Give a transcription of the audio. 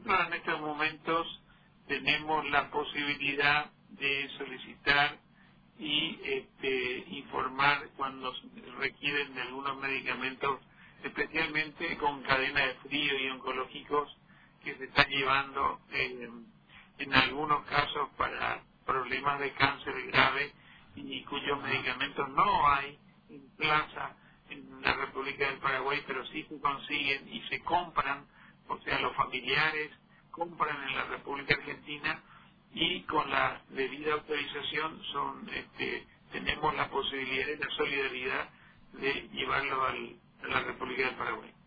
nosotros en estos momentos tenemos la posibilidad de solicitar y informar cuando requieren de algunos medicamentos, especialmente con cadena de frío y oncológicos que se están llevando en algunos casos para problemas de cáncer grave y cuyos medicamentos no hay en plaza en la República del Paraguay, pero sí se consiguen y se compran, o sea, los familiares compran en la República Argentina y con la debida autorización tenemos la posibilidad y la solidaridad de llevarlo a la República del Paraguay.